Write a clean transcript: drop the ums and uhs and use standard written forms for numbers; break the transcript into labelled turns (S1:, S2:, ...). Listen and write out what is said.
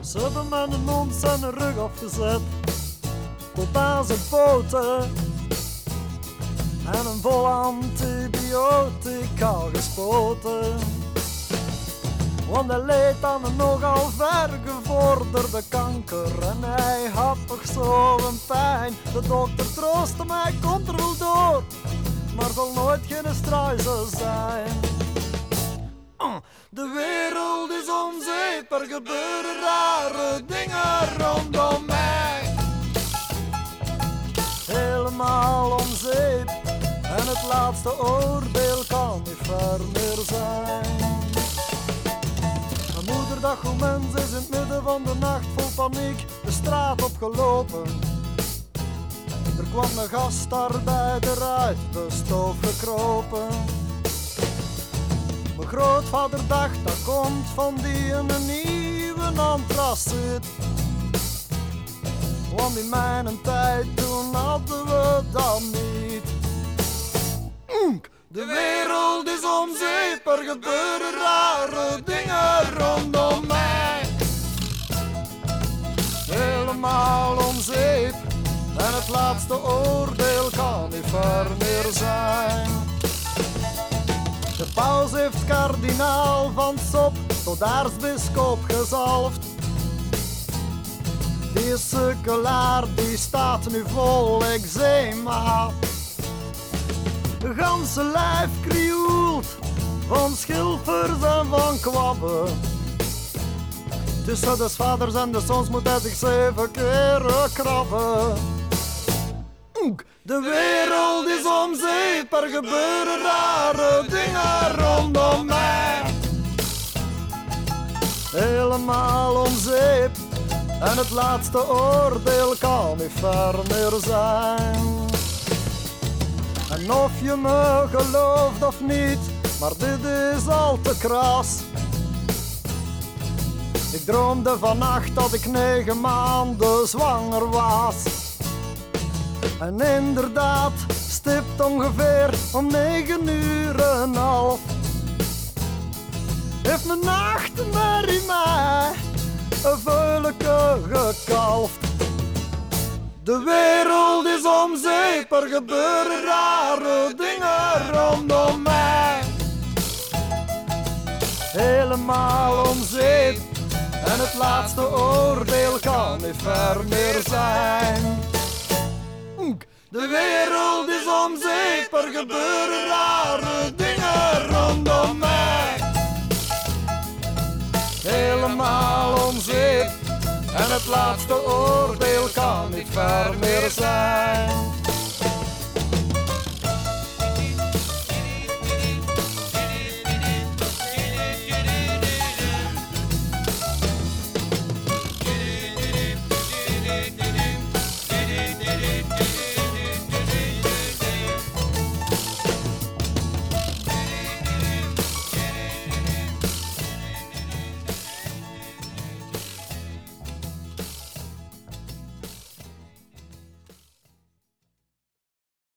S1: Ze hebben mijn mond zijn rug afgezet, tot aan zijn poten. En een vol antibiotica gespoten. Want hij leed aan een nogal vergevorderde kanker. En hij had toch zo'n pijn. De dokter troostte mij, komt er wel door, maar zal nooit geen struisel zijn. De wereld is om zeep, er gebeuren rare dingen rondom mij. Helemaal om zeep, en het laatste oordeel kan niet ver meer zijn. Een moederdagmoment is in het midden van de nacht vol paniek de straat opgelopen. Er kwam een gastarbeider uit de stoof gekropen. Mijn grootvader dacht dat komt van die een nieuwe antraciet. Want in mijn tijd toen hadden we dat niet. De wereld is om zeep, er gebeuren rare dingen rondom mij. Helemaal om zeep, en het laatste oordeel kan niet ver meer zijn. De paus heeft kardinaal van Sop tot aartsbisschop gezalfd. Die sukkelaar die staat nu vol eczeema. De ganse lijf krioelt van schilfers en van kwabben. Tussen de vaders en de zoons moet hij zich 7 keren krabben. De wereld is om zeep, er gebeuren rare dingen rondom mij. Helemaal om zeep, en het laatste oordeel kan niet ver meer zijn. En of je me gelooft of niet, maar dit is al te kras. Ik droomde vannacht dat ik 9 maanden zwanger was. En inderdaad, stipt ongeveer om 9:30 heeft mijn nachtmerrie mij een veuleke gekalfd. De wereld is om zeep, er gebeuren rare dingen rondom mij. Helemaal om zeep, en het laatste oordeel kan niet ver meer zijn. De wereld is om zeep, er gebeuren rare dingen rondom mij. Helemaal om zeep, en het laatste oordeel kan niet ver meer zijn.